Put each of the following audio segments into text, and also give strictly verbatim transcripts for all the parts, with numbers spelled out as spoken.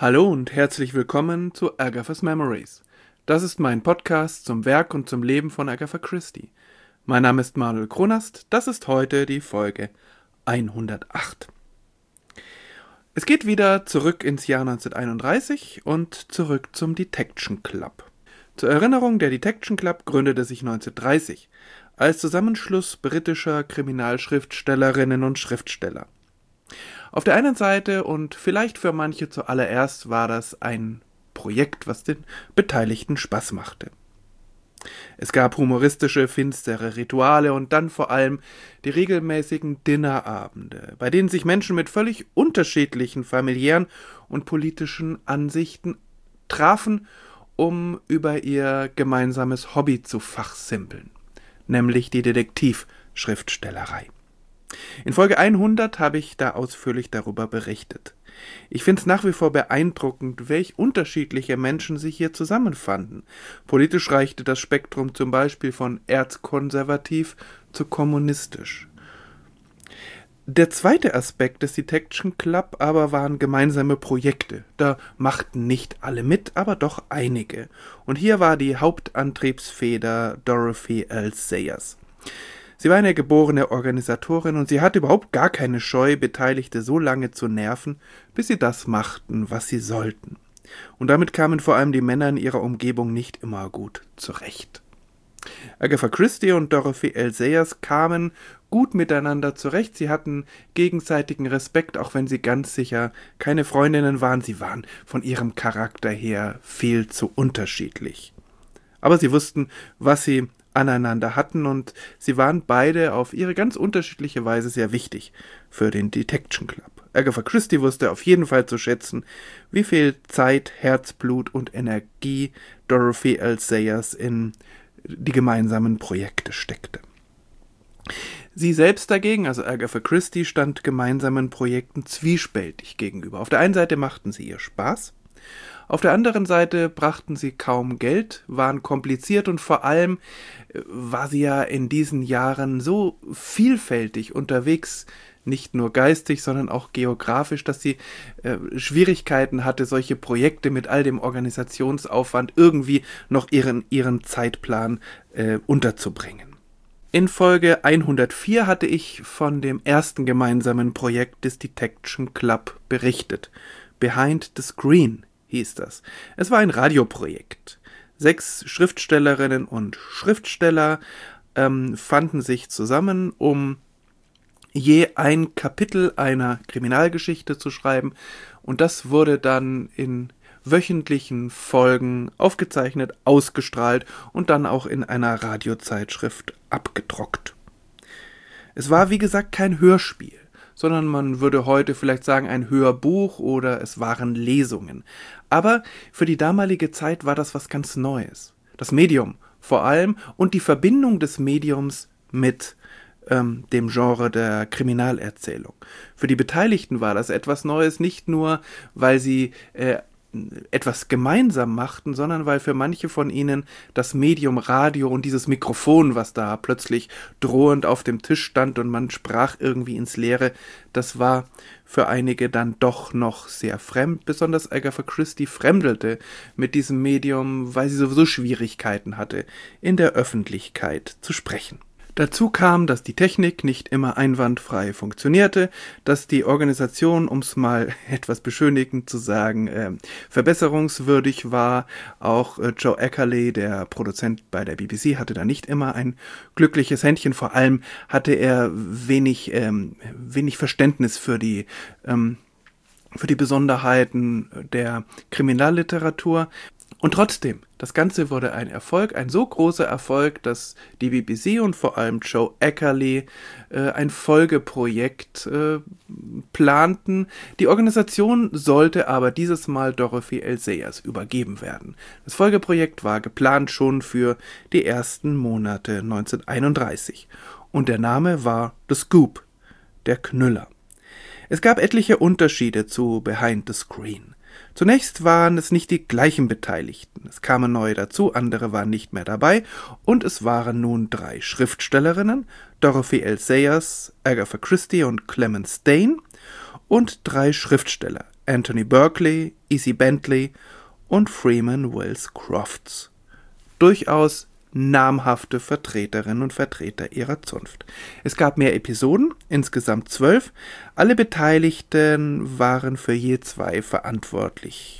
Hallo und herzlich willkommen zu Agatha's Memories. Das ist mein Podcast zum Werk und zum Leben von Agatha Christie. Mein Name ist Manuel Kronast, das ist heute die Folge hundertacht. Es geht wieder zurück ins Jahr neunzehnhunderteinunddreißig und zurück zum Detection Club. Zur Erinnerung, der Detection Club gründete sich neunzehnhundertdreißig als Zusammenschluss britischer Kriminalschriftstellerinnen und Schriftsteller. Auf der einen Seite und vielleicht für manche zuallererst war das ein Projekt, was den Beteiligten Spaß machte. Es gab humoristische, finstere Rituale und dann vor allem die regelmäßigen Dinnerabende, bei denen sich Menschen mit völlig unterschiedlichen familiären und politischen Ansichten trafen, um über ihr gemeinsames Hobby zu fachsimpeln, nämlich die Detektivschriftstellerei. In Folge hundert habe ich da ausführlich darüber berichtet. Ich finde es nach wie vor beeindruckend, welch unterschiedliche Menschen sich hier zusammenfanden. Politisch reichte das Spektrum zum Beispiel von erzkonservativ zu kommunistisch. Der zweite Aspekt des Detection Club aber waren gemeinsame Projekte. Da machten nicht alle mit, aber doch einige. Und hier war die Hauptantriebsfeder Dorothy L. Sayers. Sie war eine geborene Organisatorin und sie hatte überhaupt gar keine Scheu, Beteiligte so lange zu nerven, bis sie das machten, was sie sollten. Und damit kamen vor allem die Männer in ihrer Umgebung nicht immer gut zurecht. Agatha Christie und Dorothy L. Sayers kamen gut miteinander zurecht. Sie hatten gegenseitigen Respekt, auch wenn sie ganz sicher keine Freundinnen waren. Sie waren von ihrem Charakter her viel zu unterschiedlich. Aber sie wussten, was sie aneinander hatten und sie waren beide auf ihre ganz unterschiedliche Weise sehr wichtig für den Detection Club. Agatha Christie wusste auf jeden Fall zu schätzen, wie viel Zeit, Herzblut und Energie Dorothy L. Sayers in die gemeinsamen Projekte steckte. Sie selbst dagegen, also Agatha Christie, stand gemeinsamen Projekten zwiespältig gegenüber. Auf der einen Seite machten sie ihr Spaß, auf der anderen Seite brachten sie kaum Geld, waren kompliziert und vor allem war sie ja in diesen Jahren so vielfältig unterwegs, nicht nur geistig, sondern auch geografisch, dass sie äh, Schwierigkeiten hatte, solche Projekte mit all dem Organisationsaufwand irgendwie noch ihren, ihren Zeitplan äh, unterzubringen. In Folge hundertvier hatte ich von dem ersten gemeinsamen Projekt des Detection Club berichtet. Behind the Screen hieß das. Es war ein Radioprojekt. Sechs Schriftstellerinnen und Schriftsteller ähm, fanden sich zusammen, um je ein Kapitel einer Kriminalgeschichte zu schreiben, und das wurde dann in wöchentlichen Folgen aufgezeichnet, ausgestrahlt und dann auch in einer Radiozeitschrift abgedruckt. Es war, wie gesagt, kein Hörspiel, sondern man würde heute vielleicht sagen ein Hörbuch oder es waren Lesungen. Aber für die damalige Zeit war das was ganz Neues. Das Medium vor allem und die Verbindung des Mediums mit ähm, dem Genre der Kriminalerzählung. Für die Beteiligten war das etwas Neues, nicht nur, weil sie äh, etwas gemeinsam machten, sondern weil für manche von ihnen das Medium Radio und dieses Mikrofon, was da plötzlich drohend auf dem Tisch stand und man sprach irgendwie ins Leere, das war für einige dann doch noch sehr fremd. Besonders Agatha Christie fremdelte mit diesem Medium, weil sie sowieso Schwierigkeiten hatte, in der Öffentlichkeit zu sprechen. Dazu kam, dass die Technik nicht immer einwandfrei funktionierte, dass die Organisation, um es mal etwas beschönigend zu sagen, äh, verbesserungswürdig war. Auch äh, Joe Eckerley, der Produzent bei der B B C, hatte da nicht immer ein glückliches Händchen. Vor allem hatte er wenig, ähm, wenig Verständnis für die ähm, für die Besonderheiten der Kriminalliteratur. Und trotzdem, das Ganze wurde ein Erfolg, ein so großer Erfolg, dass die B B C und vor allem Joe Eckerley äh, ein Folgeprojekt äh, planten. Die Organisation sollte aber dieses Mal Dorothy L. Sayers übergeben werden. Das Folgeprojekt war geplant schon für die ersten Monate neunzehnhunderteinunddreißig. Und der Name war The Scoop, der Knüller. Es gab etliche Unterschiede zu Behind the Screen. Zunächst waren es nicht die gleichen Beteiligten. Es kamen neue dazu, andere waren nicht mehr dabei und es waren nun drei Schriftstellerinnen, Dorothy L. Sayers, Agatha Christie und Clemence Dane, und drei Schriftsteller, Anthony Berkeley, E C Bentley und Freeman Wells Crofts. Durchaus namhafte Vertreterinnen und Vertreter ihrer Zunft. Es gab mehr Episoden, insgesamt zwölf. Alle Beteiligten waren für je zwei verantwortlich.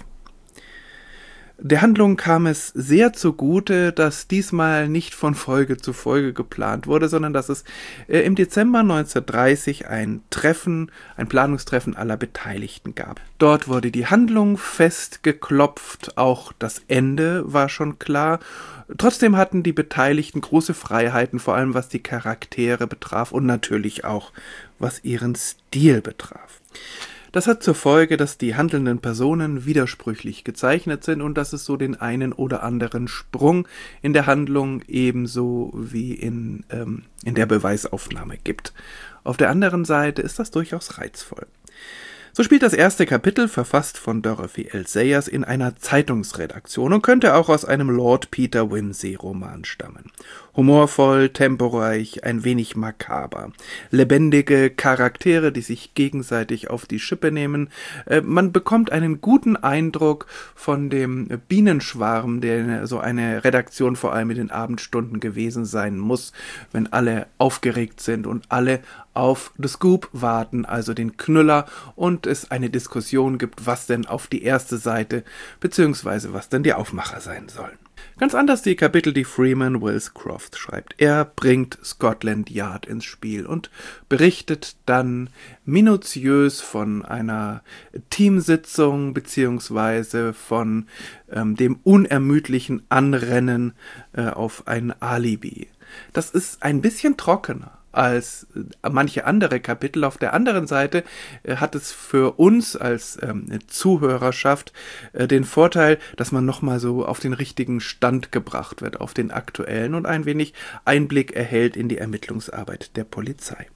Der Handlung kam es sehr zugute, dass diesmal nicht von Folge zu Folge geplant wurde, sondern dass es äh, im Dezember neunzehnhundertdreißig ein Treffen, ein Planungstreffen aller Beteiligten gab. Dort wurde die Handlung festgeklopft, auch das Ende war schon klar. Trotzdem hatten die Beteiligten große Freiheiten, vor allem was die Charaktere betraf und natürlich auch was ihren Stil betraf. Das hat zur Folge, dass die handelnden Personen widersprüchlich gezeichnet sind und dass es so den einen oder anderen Sprung in der Handlung ebenso wie in, ähm, in der Beweisaufnahme gibt. Auf der anderen Seite ist das durchaus reizvoll. So spielt das erste Kapitel, verfasst von Dorothy L. Sayers, in einer Zeitungsredaktion und könnte auch aus einem Lord Peter Wimsey-Roman stammen. Humorvoll, temporeich, ein wenig makaber. Lebendige Charaktere, die sich gegenseitig auf die Schippe nehmen. Äh, man bekommt einen guten Eindruck von dem Bienenschwarm, der so eine Redaktion vor allem in den Abendstunden gewesen sein muss, wenn alle aufgeregt sind und alle auf The Scoop warten, also den Knüller, und es eine Diskussion gibt, was denn auf die erste Seite bzw. was denn die Aufmacher sein sollen. Ganz anders die Kapitel, die Freeman Wells Crofts schreibt. Er bringt Scotland Yard ins Spiel und berichtet dann minutiös von einer Teamsitzung bzw. von ähm, dem unermüdlichen Anrennen äh, auf ein Alibi. Das ist ein bisschen trockener als manche andere Kapitel. Auf der anderen Seite äh, hat es für uns als ähm, Zuhörerschaft äh, den Vorteil, dass man nochmal so auf den richtigen Stand gebracht wird, auf den aktuellen und ein wenig Einblick erhält in die Ermittlungsarbeit der Polizei.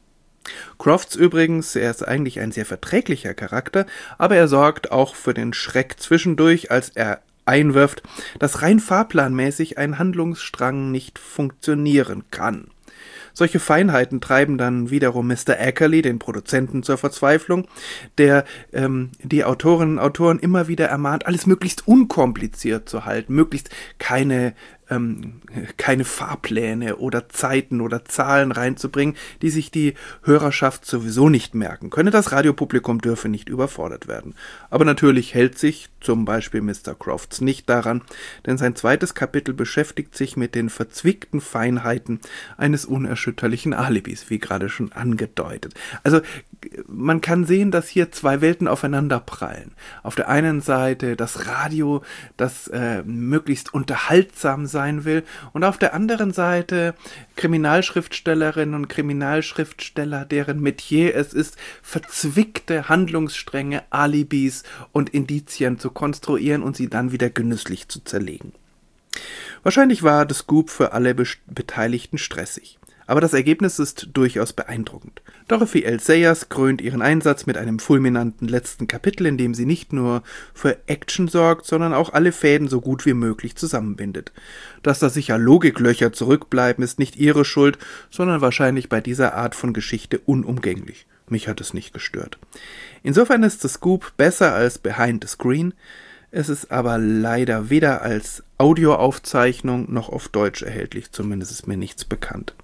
Crofts übrigens, er ist eigentlich ein sehr verträglicher Charakter, aber er sorgt auch für den Schreck zwischendurch, als er einwirft, dass rein fahrplanmäßig ein Handlungsstrang nicht funktionieren kann. Solche Feinheiten treiben dann wiederum Mister Ackerley, den Produzenten, zur Verzweiflung, der ähm, die Autorinnen und Autoren immer wieder ermahnt, alles möglichst unkompliziert zu halten, möglichst keine ähm, keine Fahrpläne oder Zeiten oder Zahlen reinzubringen, die sich die Hörerschaft sowieso nicht merken könne. Das Radiopublikum dürfe nicht überfordert werden. Aber natürlich hält sich zum Beispiel Mister Crofts nicht daran, denn sein zweites Kapitel beschäftigt sich mit den verzwickten Feinheiten eines unerschütterlichen Alibis, wie gerade schon angedeutet. Also man kann sehen, dass hier zwei Welten aufeinander prallen. Auf der einen Seite das Radio, das äh, möglichst unterhaltsam sein will, und auf der anderen Seite Kriminalschriftstellerinnen und Kriminalschriftsteller, deren Metier es ist, verzwickte Handlungsstränge, Alibis und Indizien zu konstruieren und sie dann wieder genüsslich zu zerlegen. Wahrscheinlich war The Scoop für alle Be- Beteiligten stressig. Aber das Ergebnis ist durchaus beeindruckend. Dorothy L. Sayers krönt ihren Einsatz mit einem fulminanten letzten Kapitel, in dem sie nicht nur für Action sorgt, sondern auch alle Fäden so gut wie möglich zusammenbindet. Dass da sicher Logiklöcher zurückbleiben, ist nicht ihre Schuld, sondern wahrscheinlich bei dieser Art von Geschichte unumgänglich. Mich hat es nicht gestört. Insofern ist The Scoop besser als Behind the Screen. Es ist aber leider weder als Audioaufzeichnung noch auf Deutsch erhältlich, zumindest ist mir nichts bekannt.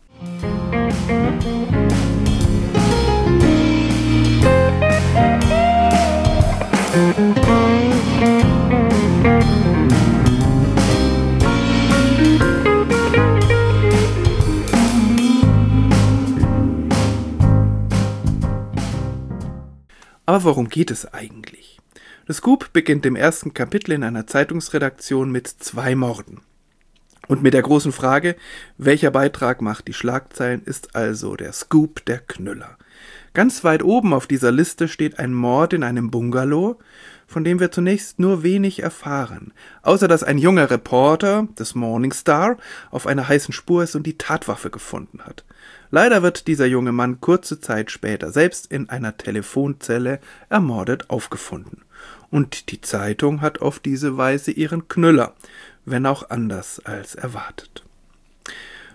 Aber worum geht es eigentlich? The Scoop beginnt im ersten Kapitel in einer Zeitungsredaktion mit zwei Morden. Und mit der großen Frage, welcher Beitrag macht die Schlagzeilen, ist also der Scoop der Knüller. Ganz weit oben auf dieser Liste steht ein Mord in einem Bungalow, von dem wir zunächst nur wenig erfahren, außer dass ein junger Reporter des Morning Star auf einer heißen Spur ist und die Tatwaffe gefunden hat. Leider wird dieser junge Mann kurze Zeit später selbst in einer Telefonzelle ermordet aufgefunden. Und die Zeitung hat auf diese Weise ihren Knüller, wenn auch anders als erwartet.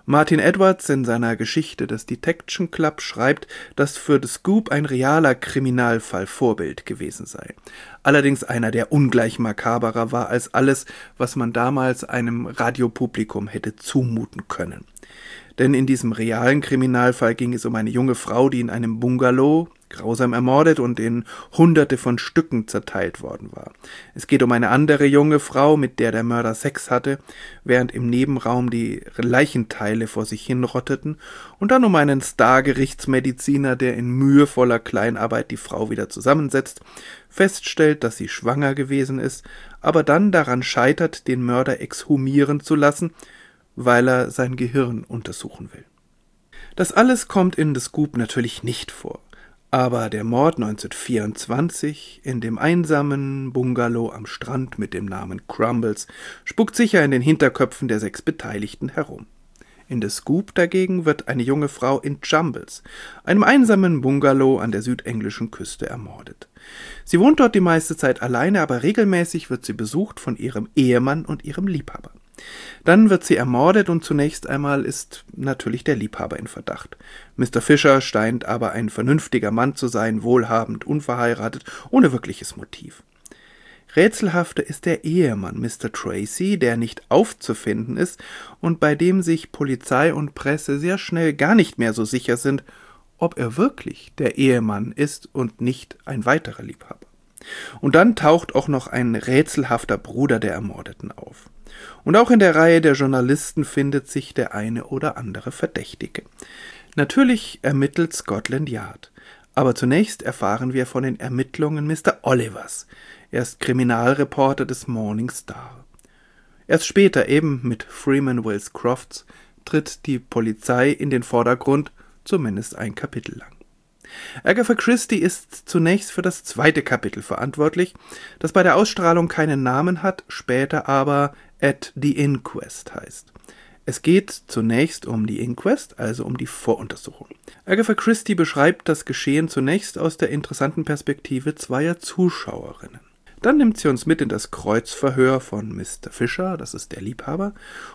Martin Edwards in seiner Geschichte des Detection Club schreibt, dass für The Scoop ein realer Kriminalfall Vorbild gewesen sei. Allerdings einer, der ungleich makaberer war als alles, was man damals einem Radiopublikum hätte zumuten können. Denn in diesem realen Kriminalfall ging es um eine junge Frau, die in einem Bungalow grausam ermordet und in Hunderte von Stücken zerteilt worden war. Es geht um eine andere junge Frau, mit der der Mörder Sex hatte, während im Nebenraum die Leichenteile vor sich hinrotteten, und dann um einen Star-Gerichtsmediziner, der in mühevoller Kleinarbeit die Frau wieder zusammensetzt, feststellt, dass sie schwanger gewesen ist, aber dann daran scheitert, den Mörder exhumieren zu lassen, weil er sein Gehirn untersuchen will. Das alles kommt in The Scoop natürlich nicht vor. Aber der Mord neunzehnhundertvierundzwanzig in dem einsamen Bungalow am Strand mit dem Namen Crumbles spukt sicher in den Hinterköpfen der sechs Beteiligten herum. In The Scoop dagegen wird eine junge Frau in Jumbles, einem einsamen Bungalow an der südenglischen Küste, ermordet. Sie wohnt dort die meiste Zeit alleine, aber regelmäßig wird sie besucht von ihrem Ehemann und ihrem Liebhaber. Dann wird sie ermordet und zunächst einmal ist natürlich der Liebhaber in Verdacht. Mister Fisher scheint aber ein vernünftiger Mann zu sein, wohlhabend, unverheiratet, ohne wirkliches Motiv. Rätselhafter ist der Ehemann, Mister Tracy, der nicht aufzufinden ist und bei dem sich Polizei und Presse sehr schnell gar nicht mehr so sicher sind, ob er wirklich der Ehemann ist und nicht ein weiterer Liebhaber. Und dann taucht auch noch ein rätselhafter Bruder der Ermordeten auf. Und auch in der Reihe der Journalisten findet sich der eine oder andere Verdächtige. Natürlich ermittelt Scotland Yard, aber zunächst erfahren wir von den Ermittlungen Mister Olivers. Er ist Kriminalreporter des Morning Star. Erst später, eben mit Freeman Wills Crofts, tritt die Polizei in den Vordergrund, zumindest ein Kapitel lang. Agatha Christie ist zunächst für das zweite Kapitel verantwortlich, das bei der Ausstrahlung keinen Namen hat, später aber At the Inquest heißt. Es geht zunächst um die Inquest, also um die Voruntersuchung. Agatha Christie beschreibt das Geschehen zunächst aus der interessanten Perspektive zweier Zuschauerinnen. Dann nimmt sie uns mit in das Kreuzverhör von Mister Fisher, das ist der Liebhaber,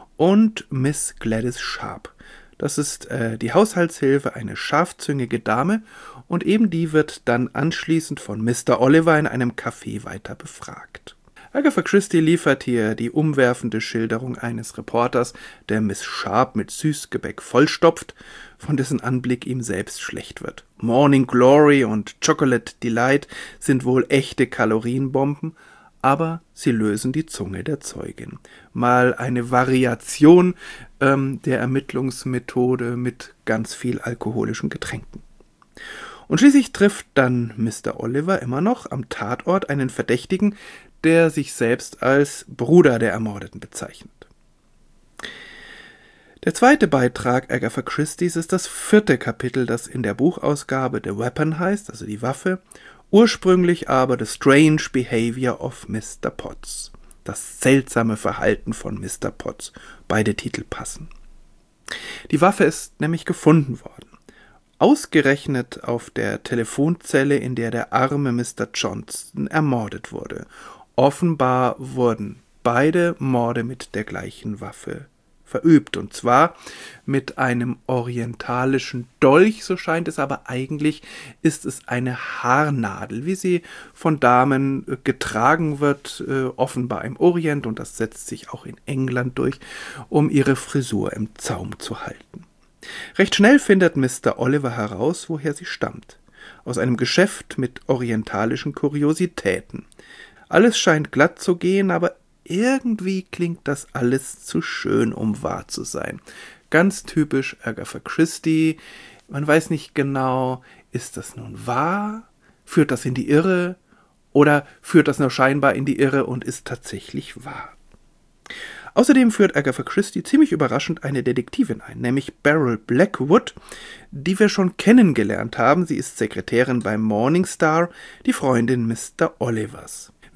und Miss Gladys Sharp. Das ist äh, die Haushaltshilfe, eine scharfzüngige Dame, und eben die wird dann anschließend von Mister Oliver in einem Café weiter befragt. Agatha Christie liefert hier die umwerfende Schilderung eines Reporters, der Miss Sharp mit Süßgebäck vollstopft, von dessen Anblick ihm selbst schlecht wird. Morning Glory und Chocolate Delight sind wohl echte Kalorienbomben, aber sie lösen die Zunge der Zeugin. Mal eine Variation ähm, der Ermittlungsmethode mit ganz viel alkoholischen Getränken. Und schließlich trifft dann Mister Oliver immer noch am Tatort einen Verdächtigen, der sich selbst als Bruder der Ermordeten bezeichnet. Der zweite Beitrag Agatha Christies ist das vierte Kapitel, das in der Buchausgabe The Weapon heißt, also die Waffe, ursprünglich aber The Strange Behavior of Mister Potts, das seltsame Verhalten von Mister Potts. Beide Titel passen. Die Waffe ist nämlich gefunden worden. Ausgerechnet auf der Telefonzelle, in der der arme Mister Johnston ermordet wurde. Offenbar wurden beide Morde mit der gleichen Waffe verübt, und zwar mit einem orientalischen Dolch, so scheint es, aber eigentlich ist es eine Haarnadel, wie sie von Damen getragen wird, äh, offenbar im Orient, und das setzt sich auch in England durch, um ihre Frisur im Zaum zu halten. Recht schnell findet Mister Oliver heraus, woher sie stammt. Aus einem Geschäft mit orientalischen Kuriositäten. Alles scheint glatt zu gehen, aber irgendwie klingt das alles zu schön, um wahr zu sein. Ganz typisch Agatha Christie. Man weiß nicht genau, ist das nun wahr? Führt das in die Irre? Oder führt das nur scheinbar in die Irre und ist tatsächlich wahr? Außerdem führt Agatha Christie ziemlich überraschend eine Detektivin ein, nämlich Beryl Blackwood, die wir schon kennengelernt haben. Sie ist Sekretärin beim Morning Star, die Freundin Mister Olivers.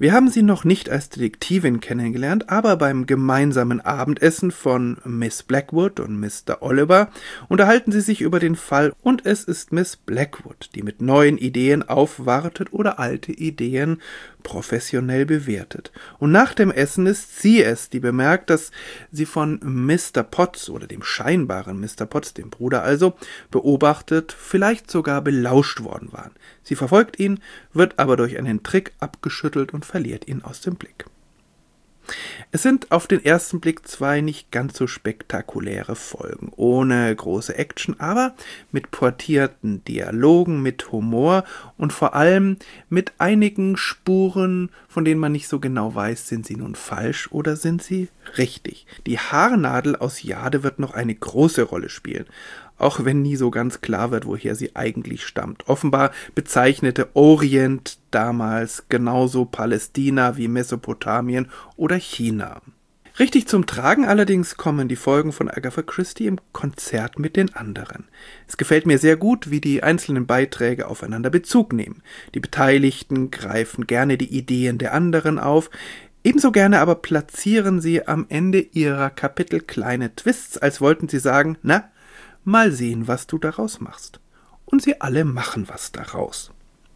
Wir haben sie noch nicht als Detektivin kennengelernt, aber beim gemeinsamen Abendessen von Miss Blackwood und Mister Oliver unterhalten sie sich über den Fall und es ist Miss Blackwood, die mit neuen Ideen aufwartet oder alte Ideen professionell bewertet. Und nach dem Essen ist sie es, die bemerkt, dass sie von Mister Potts oder dem scheinbaren Mister Potts, dem Bruder also, beobachtet, vielleicht sogar belauscht worden waren. Sie verfolgt ihn, wird aber durch einen Trick abgeschüttelt und verliert ihn aus dem Blick. Es sind auf den ersten Blick zwei nicht ganz so spektakuläre Folgen, ohne große Action, aber mit portierten Dialogen, mit Humor und vor allem mit einigen Spuren, von denen man nicht so genau weiß, sind sie nun falsch oder sind sie richtig. Die Haarnadel aus Jade wird noch eine große Rolle spielen, auch wenn nie so ganz klar wird, woher sie eigentlich stammt. Offenbar bezeichnete Orient damals genauso Palästina wie Mesopotamien oder China. Richtig zum Tragen allerdings kommen die Folgen von Agatha Christie im Konzert mit den anderen. Es gefällt mir sehr gut, wie die einzelnen Beiträge aufeinander Bezug nehmen. Die Beteiligten greifen gerne die Ideen der anderen auf, ebenso gerne aber platzieren sie am Ende ihrer Kapitel kleine Twists, als wollten sie sagen, na, mal sehen, was du daraus machst. Und sie alle machen was daraus.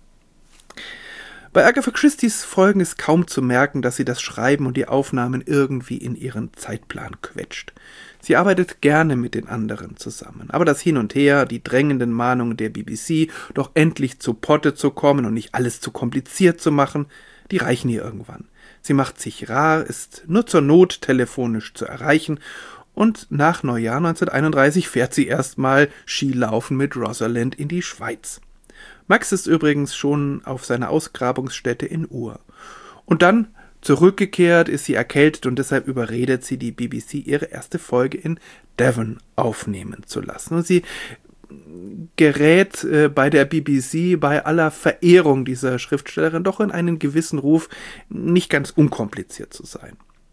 Bei Agatha Christies Folgen ist kaum zu merken, dass sie das Schreiben und die Aufnahmen irgendwie in ihren Zeitplan quetscht. Sie arbeitet gerne mit den anderen zusammen, aber das Hin und Her, die drängenden Mahnungen der B B C, doch endlich zu Potte zu kommen und nicht alles zu kompliziert zu machen, die reichen ihr irgendwann. Sie macht sich rar, ist nur zur Not telefonisch zu erreichen und nach Neujahr neunzehnhunderteinunddreißig fährt sie erstmal Skilaufen mit Rosalind in die Schweiz. Max ist übrigens schon auf seiner Ausgrabungsstätte in Ur. Und dann, zurückgekehrt, ist sie erkältet und deshalb überredet sie die B B C, ihre erste Folge in Devon aufnehmen zu lassen. Und sie gerät äh, bei der B B C bei aller Verehrung dieser Schriftstellerin doch in einen gewissen Ruf, nicht ganz unkompliziert zu sein.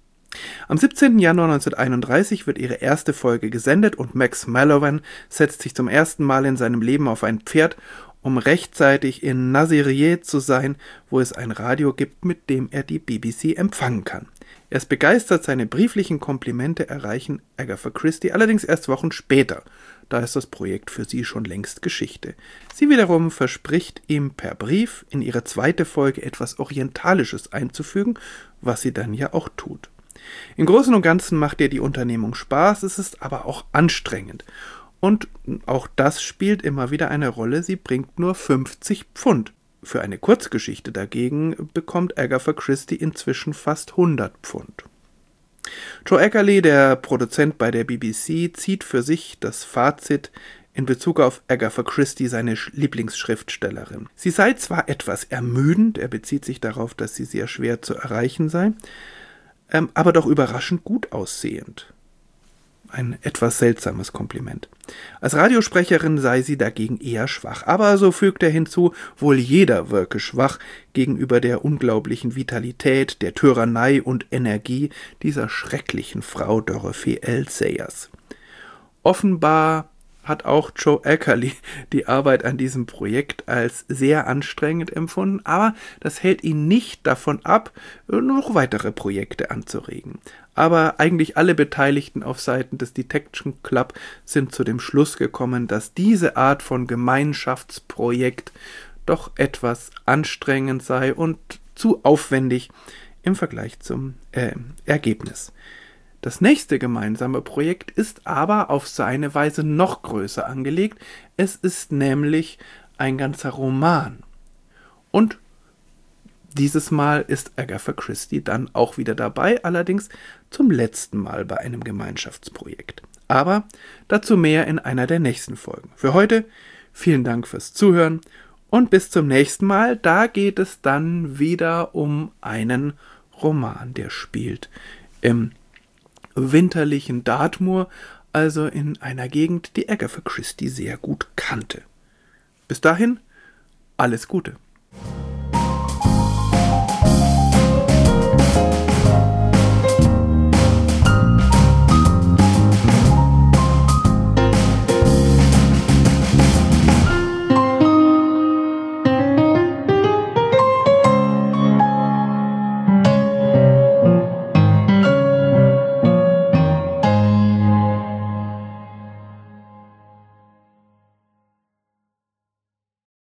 Am siebzehnten Januar neunzehnhunderteinunddreißig wird ihre erste Folge gesendet und Max Mallowan setzt sich zum ersten Mal in seinem Leben auf ein Pferd, um rechtzeitig in Nasiriyeh zu sein, wo es ein Radio gibt, mit dem er die B B C empfangen kann. Er ist begeistert, seine brieflichen Komplimente erreichen Agatha Christie allerdings erst Wochen später. Da ist das Projekt für sie schon längst Geschichte. Sie wiederum verspricht ihm per Brief, in ihre zweite Folge etwas Orientalisches einzufügen, was sie dann ja auch tut. Im Großen und Ganzen macht ihr die Unternehmung Spaß, es ist aber auch anstrengend. Und auch das spielt immer wieder eine Rolle, sie bringt nur fünfzig Pfund. Für eine Kurzgeschichte dagegen bekommt Agatha Christie inzwischen fast hundert Pfund. Joe Eckerly, der Produzent bei der B B C, zieht für sich das Fazit in Bezug auf Agatha Christie, seine Lieblingsschriftstellerin. Sie sei zwar etwas ermüdend, er bezieht sich darauf, dass sie sehr schwer zu erreichen sei, ähm, aber doch überraschend gut aussehend. Ein etwas seltsames Kompliment. Als Radiosprecherin sei sie dagegen eher schwach, aber so fügt er hinzu, wohl jeder wirke schwach gegenüber der unglaublichen Vitalität, der Tyrannei und Energie dieser schrecklichen Frau Dorothy L. Sayers. Offenbar hat auch Joe Eckerly die Arbeit an diesem Projekt als sehr anstrengend empfunden, aber das hält ihn nicht davon ab, noch weitere Projekte anzuregen. Aber eigentlich alle Beteiligten auf Seiten des Detection Club sind zu dem Schluss gekommen, dass diese Art von Gemeinschaftsprojekt doch etwas anstrengend sei und zu aufwendig im Vergleich zum äh, Ergebnis. Das nächste gemeinsame Projekt ist aber auf seine Weise noch größer angelegt. Es ist nämlich ein ganzer Roman. Und dieses Mal ist Agatha Christie dann auch wieder dabei, allerdings zum letzten Mal bei einem Gemeinschaftsprojekt. Aber dazu mehr in einer der nächsten Folgen. Für heute vielen Dank fürs Zuhören und bis zum nächsten Mal. Da geht es dann wieder um einen Roman, der spielt im winterlichen Dartmoor, also in einer Gegend, die Agatha Christie sehr gut kannte. Bis dahin, alles Gute.